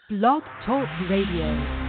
Blog Talk Radio.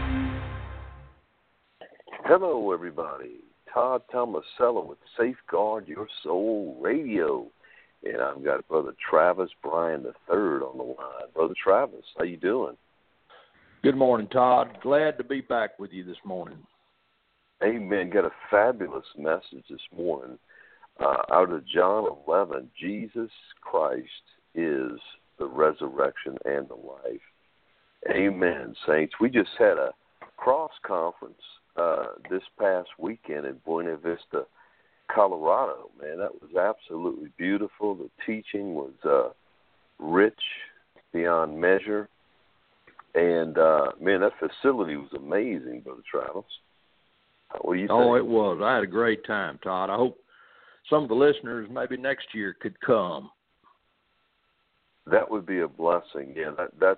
Hello, everybody. Todd Tomasello with Safeguard Your Soul Radio. And I've got Brother Travis Bryan III on the line. Brother Travis, how you doing? Good morning, Todd. Glad to be back with you this morning. Amen. Got a fabulous message this morning out of John 11. Jesus Christ is the resurrection and the life. Amen, saints. We just had a cross conference this past weekend in Buena Vista, Colorado. Man, that was absolutely beautiful. The teaching was rich beyond measure. And, man, that facility was amazing, Brother Travis. What do you think? Oh, it was. I had a great time, Todd. I hope some of the listeners maybe next year could come. That would be a blessing. Yeah,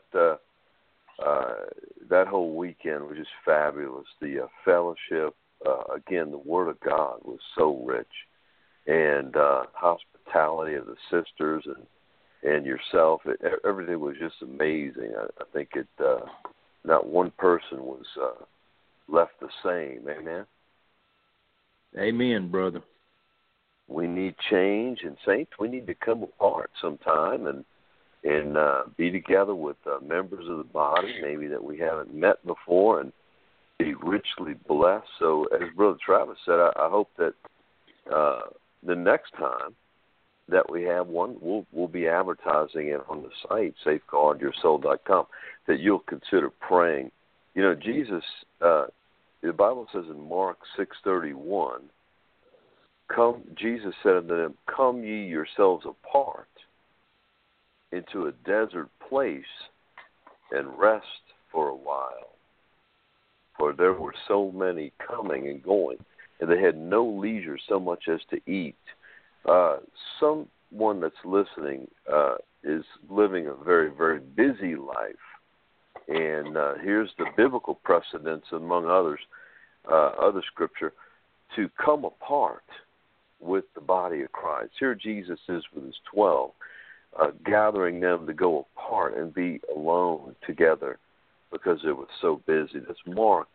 that whole weekend was just fabulous. The fellowship, again, the Word of God was so rich, and hospitality of the sisters and yourself, everything was just amazing. I think not one person was left the same. Amen. Amen, brother. We need change, and saints, we need to come apart sometime and be together with members of the body, maybe that we haven't met before, and be richly blessed. So, as Brother Travis said, I hope that the next time that we have one, we'll be advertising it on the site, safeguardyoursoul.com, that you'll consider praying. You know, Jesus, the Bible says in Mark 6:31, Jesus said unto them, "Come ye yourselves apart into a desert place and rest for a while." For there were so many coming and going, and they had no leisure so much as to eat. Someone that's listening is living a very, very busy life. And here's the biblical precedents, among others, other scripture, to come apart with the body of Christ. Here Jesus is with his 12. Gathering them to go apart and be alone together because it was so busy. That's Mark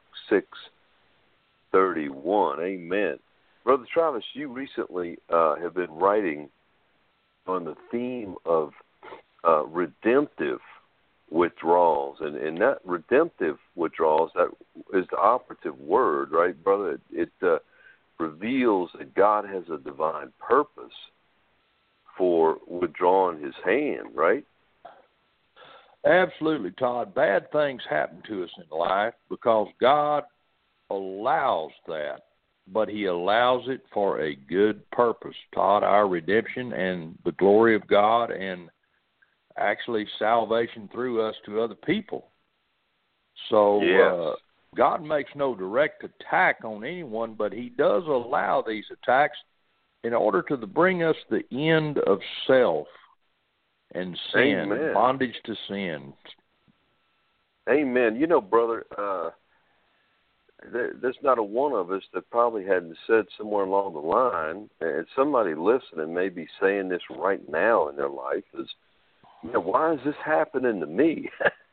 6:31. Amen. Brother Travis, you recently have been writing on the theme of redemptive withdrawals. And that redemptive withdrawals, that is the operative word, right, brother? It reveals that God has a divine purpose for withdrawing his hand, right? Absolutely, Todd. Bad things happen to us in life because God allows that, but he allows it for a good purpose, Todd, our redemption and the glory of God and actually salvation through us to other people. So yes. God makes no direct attack on anyone, but he does allow these attacks in order to bring us the end of self and sin, Amen. bondage to sin. Amen. You know, brother, there's not a one of us that probably hadn't said somewhere along the line, and somebody listening may be saying this right now in their life, is, you know, why is this happening to me?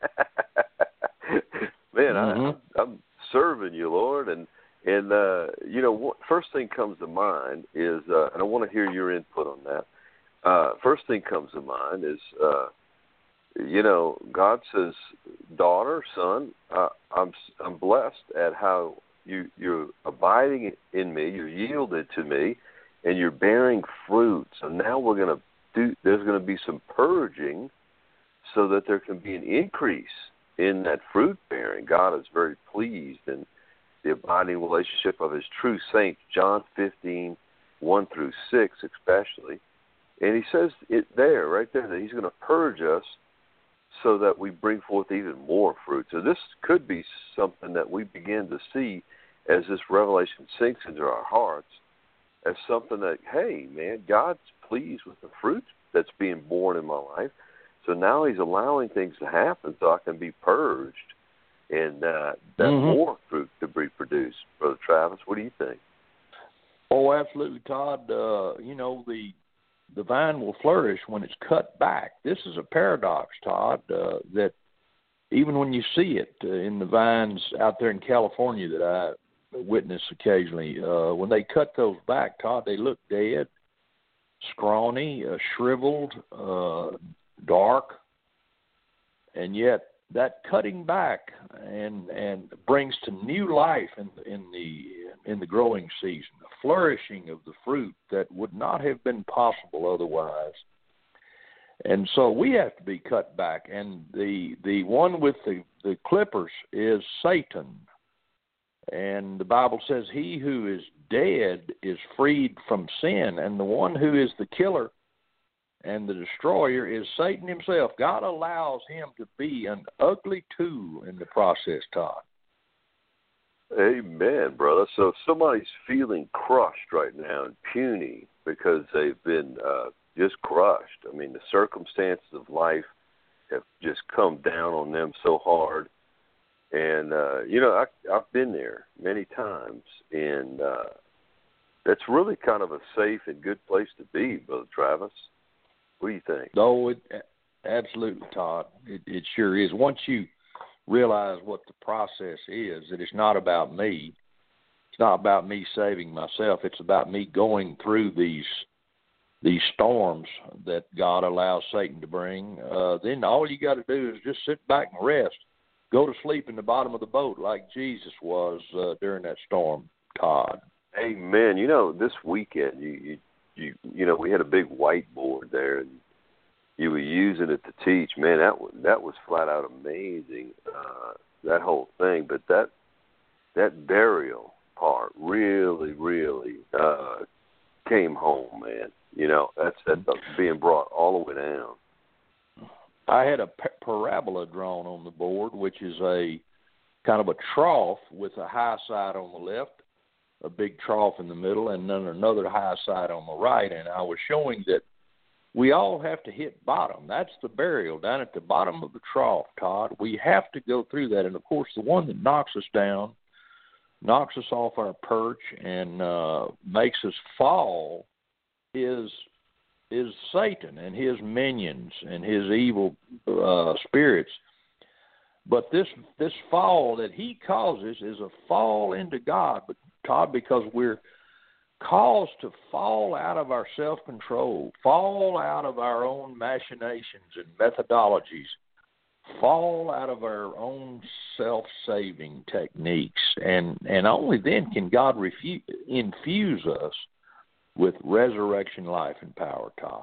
Man, I'm serving you, Lord, and you know, what first thing comes to mind is, and I want to hear your input on that. First thing comes to mind is, you know, God says, daughter, son, I'm blessed at how you're abiding in me, you're yielded to me, and you're bearing fruit. So now there's going to be some purging so that there can be an increase in that fruit bearing. God is very pleased in the abiding relationship of his true saints, John 15, 1 through 6 especially. And he says it there, right there, that he's going to purge us so that we bring forth even more fruit. So this could be something that we begin to see as this revelation sinks into our hearts as something that, hey, man, God's pleased with the fruit that's being born in my life. So now he's allowing things to happen so I can be purged and that more fruit to be produced. Brother Travis, what do you think? Oh, absolutely, Todd. You know, the vine will flourish when it's cut back. This is a paradox, Todd, that even when you see it in the vines out there in California that I witness occasionally, when they cut those back, Todd, they look dead, scrawny, shriveled, dark, and yet that cutting back and brings to new life in the growing season, a flourishing of the fruit that would not have been possible otherwise. And so we have to be cut back, and the one with the clippers is Satan. And the Bible says he who is dead is freed from sin, and the one who is the killer and the destroyer is Satan himself. God allows him to be an ugly tool in the process, Todd. Amen, brother. So if somebody's feeling crushed right now and puny because they've been just crushed, I mean, the circumstances of life have just come down on them so hard. And, I've been there many times, and that's really kind of a safe and good place to be, Brother Travis. What do you think? Oh, absolutely, Todd. It sure is. Once you realize what the process is, that it's not about me. It's not about me saving myself. It's about me going through these storms that God allows Satan to bring. Then all you got to do is just sit back and rest. Go to sleep in the bottom of the boat like Jesus was during that storm, Todd. Amen. This weekend, you we had a big whiteboard there, and you were using it to teach. Man, that was flat out amazing, that whole thing. But that burial part really, really came home, man. That's being brought all the way down. I had a parabola drawn on the board, which is a kind of a trough with a high side on the left, a big trough in the middle, and then another high side on the right. And I was showing that we all have to hit bottom. That's the burial down at the bottom of the trough, Todd. We have to go through that. And, of course, the one that knocks us down, knocks us off our perch, and makes us fall is Satan and his minions and his evil spirits. But this fall that he causes is a fall into God, but Todd, because we're caused to fall out of our self-control, fall out of our own machinations and methodologies, fall out of our own self-saving techniques, and only then can God infuse us with resurrection life and power, Todd.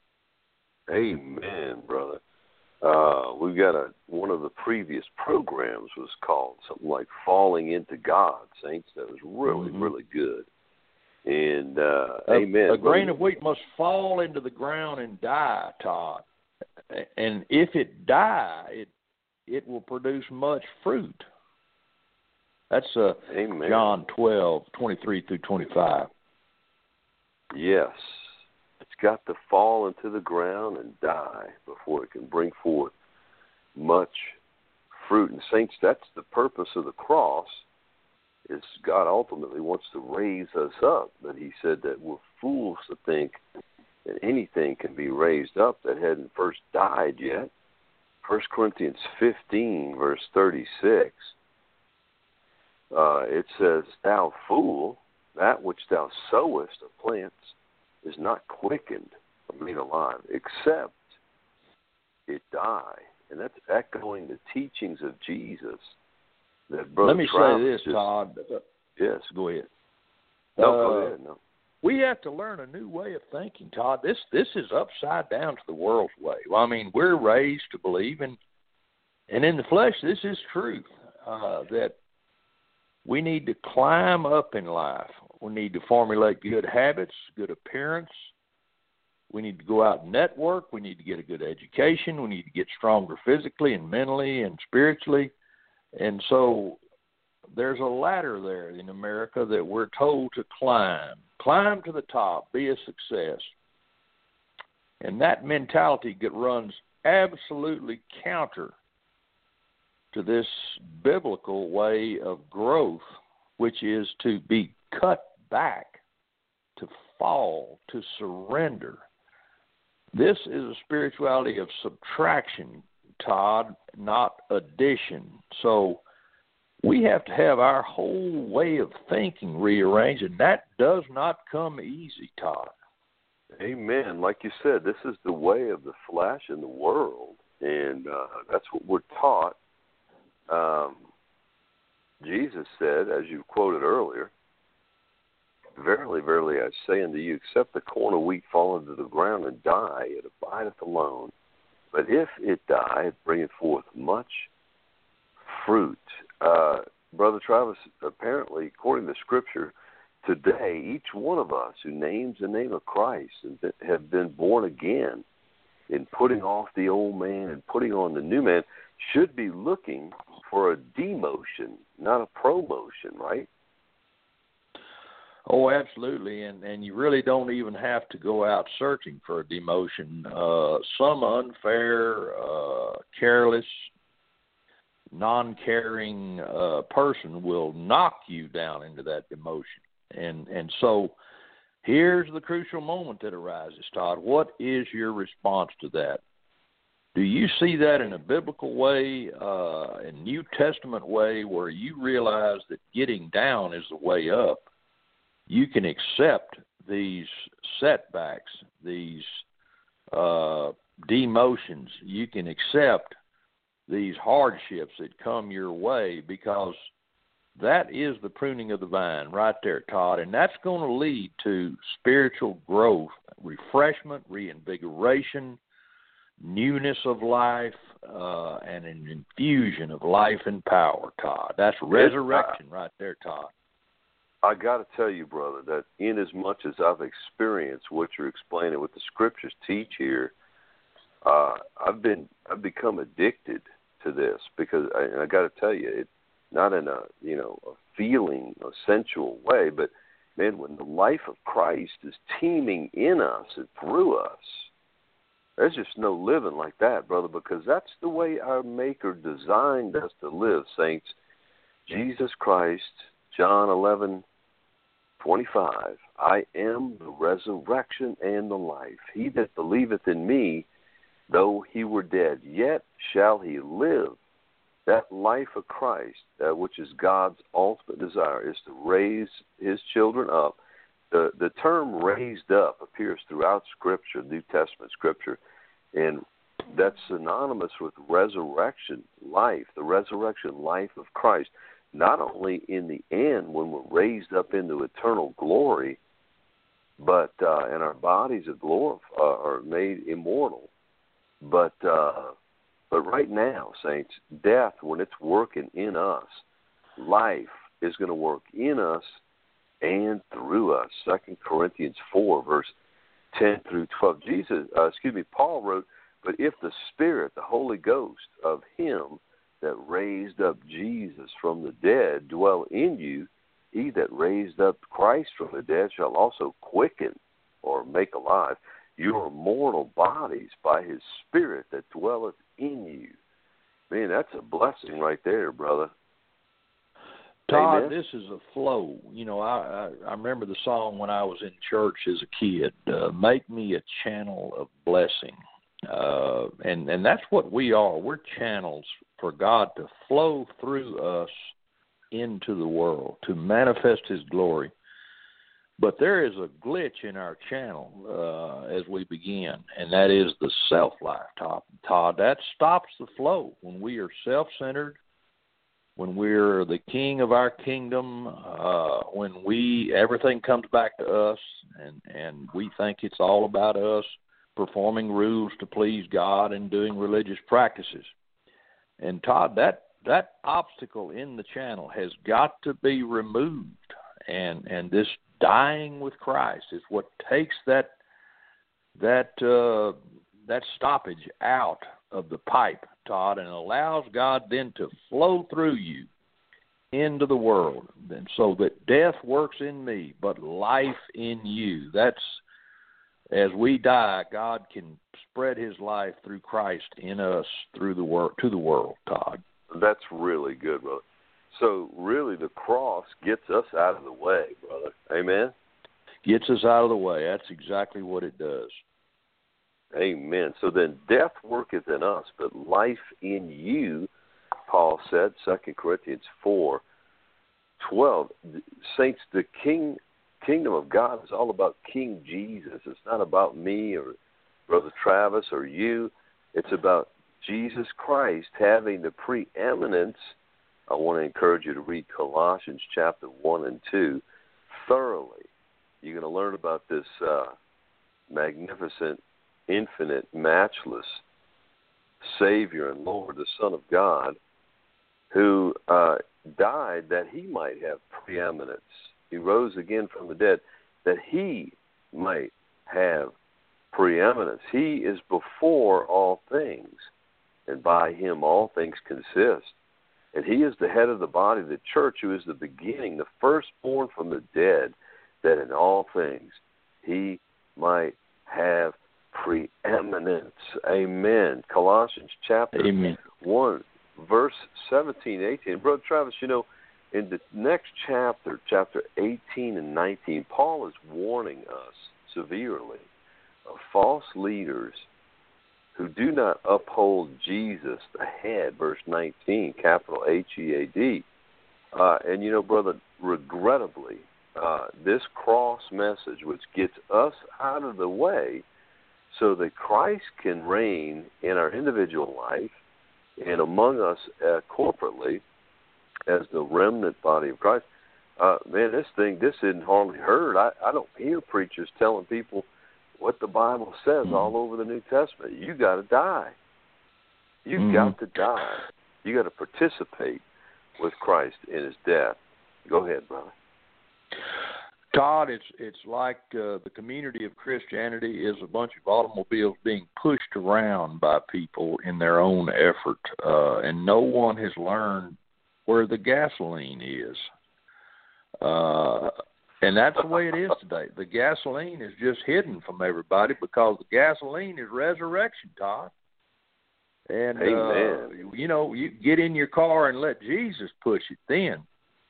Amen, brother. We've got one of the previous programs was called something like Falling into God, Saints. That was really, really good. And amen. A grain of wheat must fall into the ground and die, Todd. And if it die, it will produce much fruit. That's John 12:23 through 25. Yes. It's got to fall into the ground and die before it can bring forth much fruit. And saints, that's the purpose of the cross, is God ultimately wants to raise us up. But he said that we're fools to think that anything can be raised up that hadn't first died yet. 1 Corinthians 15, verse 36, it says, "Thou fool, that which thou sowest of plants is not quickened or made alive, except it die." And that's echoing the teachings of Jesus. That Brother Let me say this, Todd. Yes. Go ahead. No, go ahead. No. We have to learn a new way of thinking, Todd. This is upside down to the world's way. Well, I mean, we're raised to believe, and in the flesh, this is truth, that we need to climb up in life. We need to formulate good habits, good appearance. We need to go out and network. We need to get a good education. We need to get stronger physically and mentally and spiritually. And so there's a ladder there in America that we're told to climb. Climb to the top, be a success. And that mentality runs absolutely counter to this biblical way of growth, which is to be cut back, to fall, to surrender. This is a spirituality of subtraction, Todd, not addition. So we have to have our whole way of thinking rearranged, and that does not come easy, Todd. Amen. Like you said, this is the way of the flesh in the world, and that's what we're taught. Jesus said, as you quoted earlier, "Verily, verily, I say unto you, except the corn of wheat fall into the ground and die, it abideth alone. But if it die, it bringeth forth much fruit." Brother Travis, apparently, according to Scripture, today, each one of us who names the name of Christ and have been born again in putting off the old man and putting on the new man should be looking for a demotion, not a promotion, right? Oh, absolutely, and you really don't even have to go out searching for a demotion. Some unfair, careless, non-caring person will knock you down into that demotion. And so here's the crucial moment that arises, Todd. What is your response to that? Do you see that in a biblical way, a New Testament way, where you realize that getting down is the way up? You can accept these setbacks, these demotions. You can accept these hardships that come your way, because that is the pruning of the vine right there, Todd, and that's going to lead to spiritual growth, refreshment, reinvigoration, newness of life, and an infusion of life and power, Todd. That's resurrection right there, Todd. I got to tell you, brother, that in as much as I've experienced what you're explaining, what the Scriptures teach here, I've become addicted to this, because I got to tell you, it's not in a feeling, a sensual way, but man, when the life of Christ is teeming in us and through us, there's just no living like that, brother, because that's the way our Maker designed us to live, saints. Jesus Christ, John 11:25, I am the resurrection and the life. He that believeth in me, though he were dead, yet shall he live. That life of Christ, which is God's ultimate desire, is to raise his children up. The term raised up appears throughout Scripture, New Testament Scripture, and that's synonymous with resurrection life, the resurrection life of Christ. Not only in the end when we're raised up into eternal glory, but and our bodies are made immortal. But right now, saints, death, when it's working in us, life is going to work in us and through us. 2 Corinthians 4, verse 10 through 12. Paul wrote, but if the Spirit, the Holy Ghost of him that raised up Jesus from the dead dwell in you, he that raised up Christ from the dead shall also quicken or make alive your mortal bodies by his Spirit that dwelleth in you. Man, that's a blessing right there, brother. Todd, Amen. this is a flow. I remember the song when I was in church as a kid, make me a channel of blessing. And that's what we are. We're channels for God to flow through us into the world, to manifest his glory. But there is a glitch in our channel as we begin, and that is the self-life, Todd. That stops the flow when we are self-centered, when we're the king of our kingdom, when everything comes back to us, and we think it's all about us performing rules to please God and doing religious practices. And Todd, that obstacle in the channel has got to be removed, and this dying with Christ is what takes that stoppage out of the pipe, Todd, and allows God then to flow through you into the world, and so that death works in me, but life in you. That's as we die, God can spread his life through Christ in us through the world to the world, Todd. That's really good, brother. So really the cross gets us out of the way, brother. Amen? Gets us out of the way. That's exactly what it does. Amen. So then death worketh in us, but life in you, Paul said, 2 Corinthians 4:12. Saints, the kingdom of God is all about King Jesus. It's not about me or Brother Travis or you. It's about Jesus Christ having the preeminence. I want to encourage you to read Colossians chapter 1 and 2 thoroughly. You're going to learn about this magnificent, infinite, matchless Savior and Lord, the Son of God, who died that he might have preeminence. He rose again from the dead that he might have preeminence. He is before all things, and by him all things consist. And he is the head of the body, the church, who is the beginning, the firstborn from the dead, that in all things he might have preeminence. Amen. Colossians chapter 1, verse 17, 18. Brother Travis, you know, in the next chapter, chapter 18 and 19, Paul is warning us severely of false leaders who do not uphold Jesus, the head, verse 19, capital H-E-A-D. And, you know, brother, regrettably, this cross message, which gets us out of the way so that Christ can reign in our individual life and among us corporately as the remnant body of Christ, man, this isn't hardly heard. I don't hear preachers telling people what the Bible says all over the New Testament. You got to die. You've got to die. You got to participate with Christ in his death. Go ahead, brother. Todd, it's like the community of Christianity is a bunch of automobiles being pushed around by people in their own effort, and no one has learned where the gasoline is. And that's the way it is today. The gasoline is just hidden from everybody because the gasoline is resurrection, Todd. And, you know, you get in your car and let Jesus push it then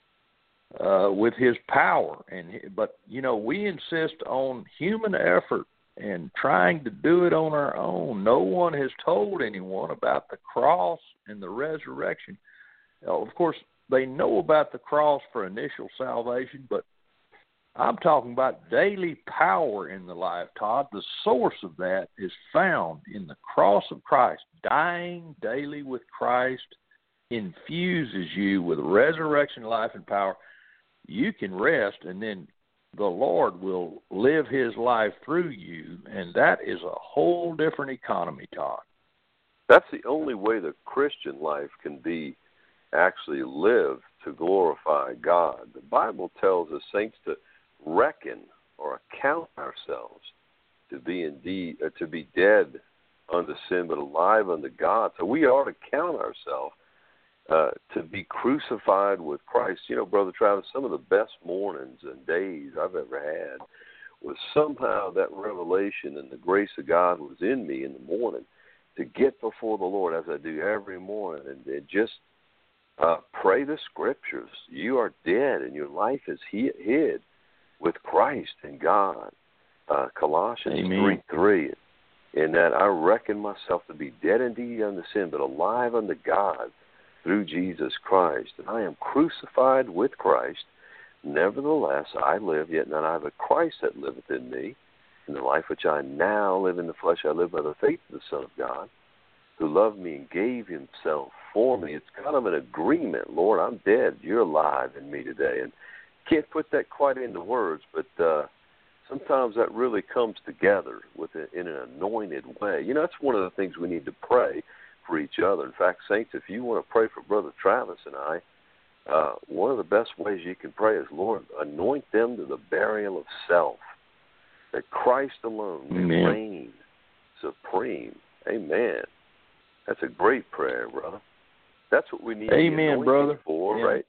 with his power. But, you know, we insist on human effort and trying to do it on our own. No one has told anyone about the cross and the resurrection. Of course, they know about the cross for initial salvation, but I'm talking about daily power in the life, Todd. The source of that is found in the cross of Christ. Dying daily with Christ infuses you with resurrection life and power. You can rest, and then the Lord will live his life through you, and that is a whole different economy, Todd. That's the only way the Christian life can be actually lived to glorify God. The Bible tells us, saints, to reckon or account ourselves to be dead unto sin, but alive unto God. So we are to count ourselves to be crucified with Christ. You know, Brother Travis, some of the best mornings and days I've ever had was somehow that revelation and the grace of God was in me in the morning to get before the Lord, as I do every morning, and just pray the Scriptures. You are dead, and your life is hid with Christ in God. Colossians 3:3. In that I reckon myself to be dead indeed unto sin, but alive unto God through Jesus Christ. And I am crucified with Christ. Nevertheless, I live, yet not I, but Christ that liveth in me. In the life which I now live in the flesh, I live by the faith of the Son of God, who loved me and gave himself for me. It's kind of an agreement. Lord, I'm dead. You're alive in me today. And can't put that quite into words, but sometimes that really comes together in an anointed way. You know, that's one of the things we need to pray for each other. In fact, saints, if you want to pray for Brother Travis and I, one of the best ways you can pray is, Lord, anoint them to the burial of self, that Christ alone may reign supreme. Amen. That's a great prayer, brother. That's what we need Amen, brother. For, yeah. Right?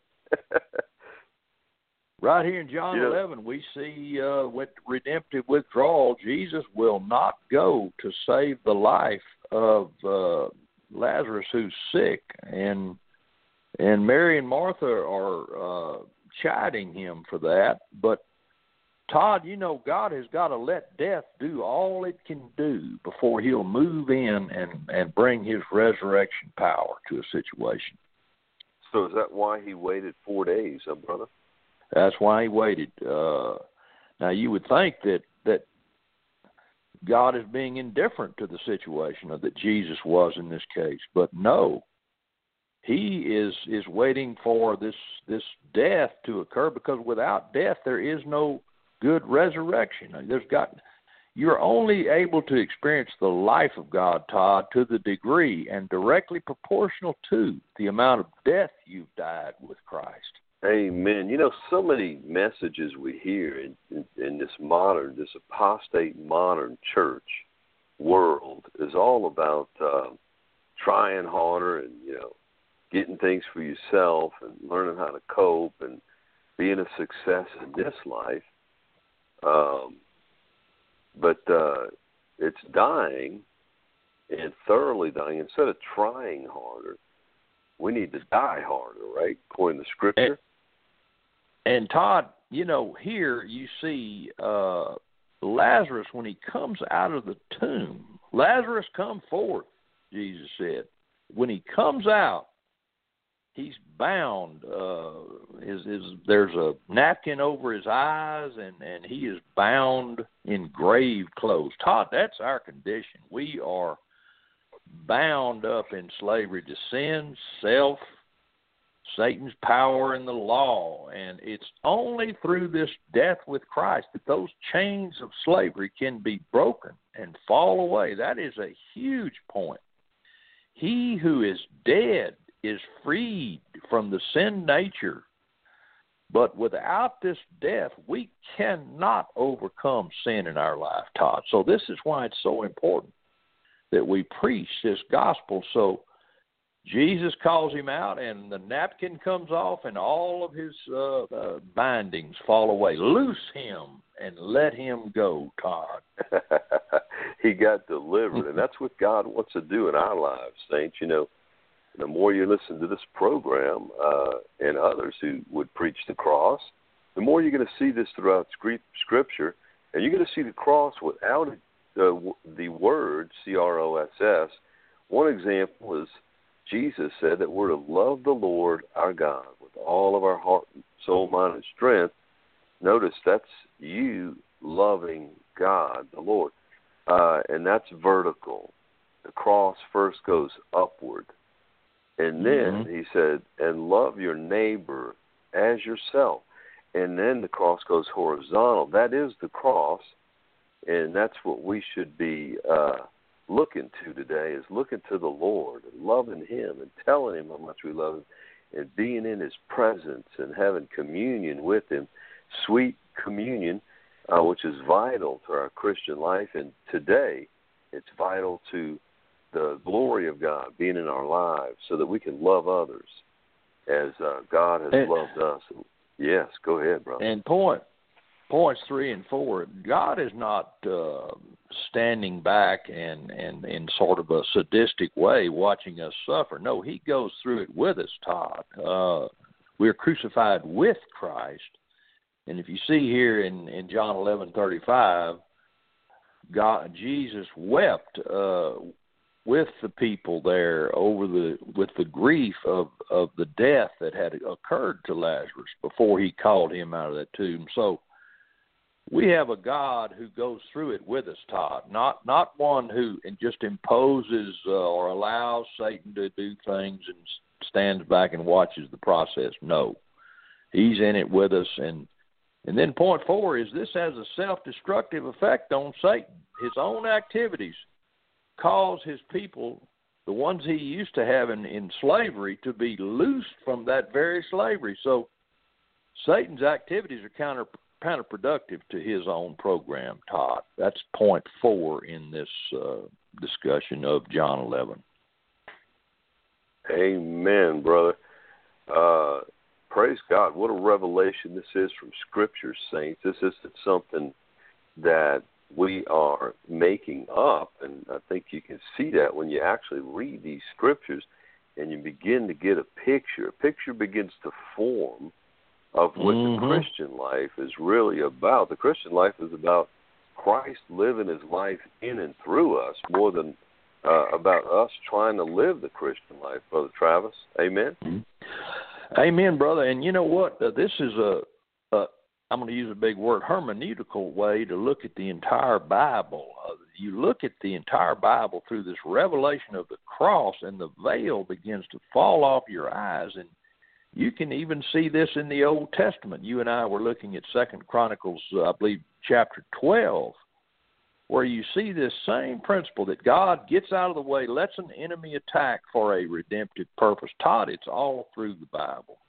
Right here in John 11, we see with redemptive withdrawal, Jesus will not go to save the life of Lazarus, who's sick, and Mary and Martha are chiding him for that. But Todd, you know, God has got to let death do all it can do before he'll move in and bring his resurrection power to a situation. So is that why he waited 4 days, brother? That's why he waited. Now, you would think that God is being indifferent to the situation, or that Jesus was in this case, but no. He is waiting for this death to occur, because without death there is no good resurrection. You're only able to experience the life of God, Todd, to the degree and directly proportional to the amount of death you've died with Christ. Amen. You know, so many messages we hear in this apostate modern church world is all about trying harder and, you know, getting things for yourself and learning how to cope and being a success in this life. But it's dying, and thoroughly dying. Instead of trying harder, we need to die harder, right? According to Scripture. And Todd, you know, here you see Lazarus, when he comes out of the tomb, Lazarus, come forth, Jesus said. When he comes out, he's bound. There's a napkin over his eyes, and he is bound in grave clothes. Todd, that's our condition. We are bound up in slavery to sin, self, Satan's power, and the law. And it's only through this death with Christ that those chains of slavery can be broken and fall away. That is a huge point. He who is dead is freed from the sin nature. But without this death, we cannot overcome sin in our life, Todd. So this is why it's so important that we preach this gospel. So Jesus calls him out, and the napkin comes off, and all of his bindings fall away. Loose him and let him go, Todd. He got delivered, and that's what God wants to do in our lives, saints. You know, the more you listen to this program and others who would preach the cross, the more you're going to see this throughout Scripture, and you're going to see the cross without the word, C-R-O-S-S. One example is Jesus said that we're to love the Lord our God with all of our heart, soul, mind, and strength. Notice that's you loving God, the Lord, and that's vertical. The cross first goes upward. And then he said, and love your neighbor as yourself. And then the cross goes horizontal. That is the cross, and that's what we should be looking to today, is looking to the Lord and loving him and telling him how much we love him and being in his presence and having communion with him, sweet communion, which is vital to our Christian life. And today it's vital to the glory of God being in our lives so that we can love others as God has loved us. Yes, go ahead, brother. And points 3 and 4, God is not standing back and in sort of a sadistic way watching us suffer. No, he goes through it with us, Todd. We're crucified with Christ. And if you see here in John 11:35, Jesus wept with the people there with the grief of the death that had occurred to Lazarus before he called him out of that tomb. So we have a God who goes through it with us, Todd, not one who just imposes or allows Satan to do things and stands back and watches the process. No, he's in it with us. And then point 4 is this has a self-destructive effect on Satan. His own activities cause his people, the ones he used to have in slavery, to be loosed from that very slavery. So Satan's activities are counterproductive to his own program, Todd. That's point 4 in this discussion of John 11. Amen, brother. Praise God. What a revelation this is from Scripture, saints. This isn't something that we are making up, and I think you can see that when you actually read these Scriptures and you begin to get a picture. A picture begins to form of what the Christian life is really about. The Christian life is about Christ living his life in and through us more than about us trying to live the Christian life, Brother Travis. Amen? Amen, brother. And you know what? This is I'm going to use a big word, hermeneutical way to look at the entire Bible. You look at the entire Bible through this revelation of the cross, and the veil begins to fall off your eyes. And you can even see this in the Old Testament. You and I were looking at 2 Chronicles, I believe, chapter 12, where you see this same principle that God gets out of the way, lets an enemy attack for a redemptive purpose. Todd, it's all through the Bible.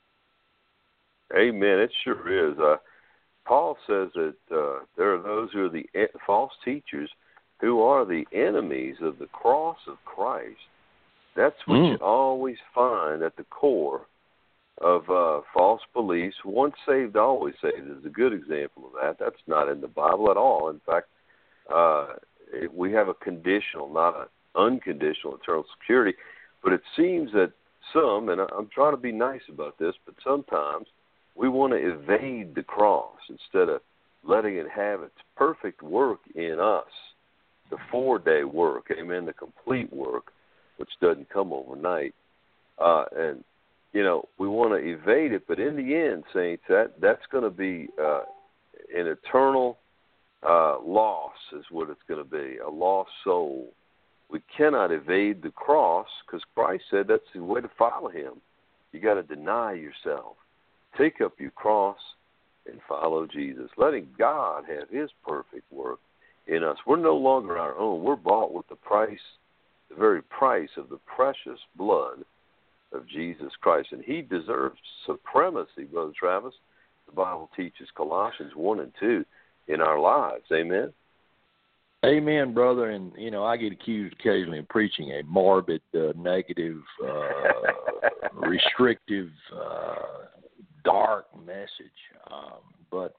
Amen. It sure is. Paul says that there are those who are the false teachers who are the enemies of the cross of Christ. That's what you always find at the core of false beliefs. Once saved, always saved is a good example of that. That's not in the Bible at all. In fact, we have a conditional, not an unconditional eternal security. But it seems that some, and I'm trying to be nice about this, but sometimes we want to evade the cross instead of letting it have its perfect work in us, the 4-day work, amen, the complete work, which doesn't come overnight. And, you know, we want to evade it, but in the end, saints, that's going to be an eternal loss is what it's going to be, a lost soul. We cannot evade the cross because Christ said that's the way to follow him. You got to deny yourself. Take up your cross and follow Jesus, letting God have his perfect work in us. We're no longer our own. We're bought with the price, the very price of the precious blood of Jesus Christ. And he deserves supremacy, Brother Travis. The Bible teaches Colossians 1 and 2 in our lives. Amen? Amen, brother. And, you know, I get accused occasionally of preaching a morbid, negative, restrictive, dark message. But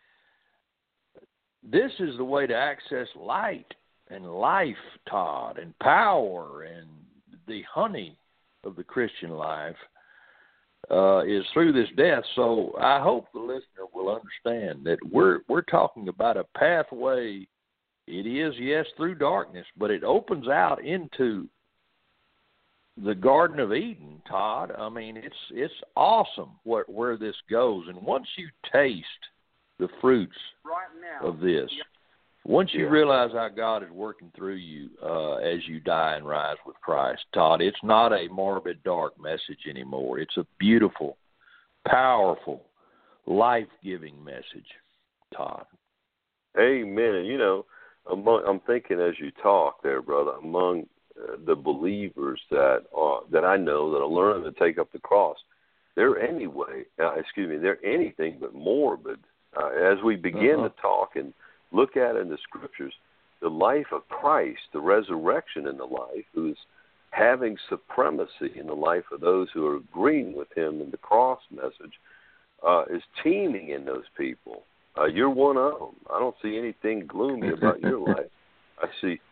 this is the way to access light and life, Todd, and power, and the honey of the Christian life is through this death. So I hope the listener will understand that we're talking about a pathway. It is, yes, through darkness, but it opens out into the Garden of Eden, Todd. I mean, it's awesome where this goes. And once you taste the fruits of this, once you realize how God is working through you as you die and rise with Christ, Todd, it's not a morbid, dark message anymore. It's a beautiful, powerful, life-giving message, Todd. Amen. And, you know, I'm thinking as you talk there, brother, among the believers that I know that are learning to take up the cross, they're anything but morbid. As we begin to talk and look at in the scriptures, the life of Christ, the resurrection in the life, who's having supremacy in the life of those who are agreeing with him in the cross message, is teeming in those people. You're one of them. I don't see anything gloomy about your life. I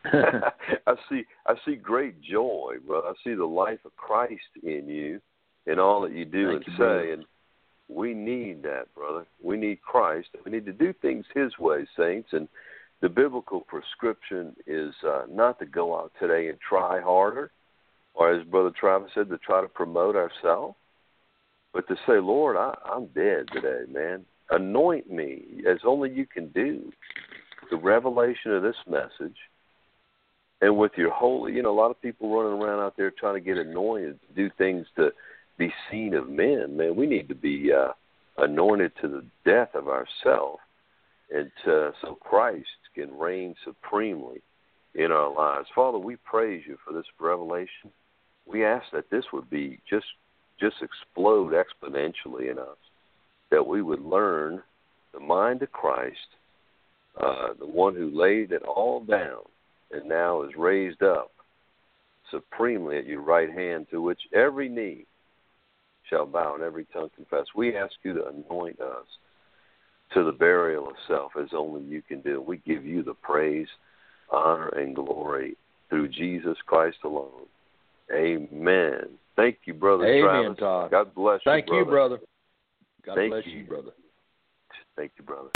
see great joy, brother. I see the life of Christ in you in all that you do and say. Brother. And we need that, brother. We need Christ. We need to do things his way, saints. And the biblical prescription is not to go out today and try harder, or as Brother Travis said, to try to promote ourselves, but to say, Lord, I'm dead today, man. Anoint me as only you can do. The revelation of this message, and with your holy, a lot of people running around out there trying to get anointed to do things to be seen of men. Man, we need to be anointed to the death of ourselves, and so Christ can reign supremely in our lives. Father, we praise you for this revelation. We ask that this would be just explode exponentially in us, that we would learn the mind of Christ, the one who laid it all down and now is raised up supremely at your right hand, to which every knee shall bow and every tongue confess. We ask you to anoint us to the burial of self as only you can do. We give you the praise, honor, and glory through Jesus Christ alone. Amen. Thank you, Brother Travis. Amen, Todd. God bless you, Thank you, brother. God Thank bless you. you, brother. Thank you, brother.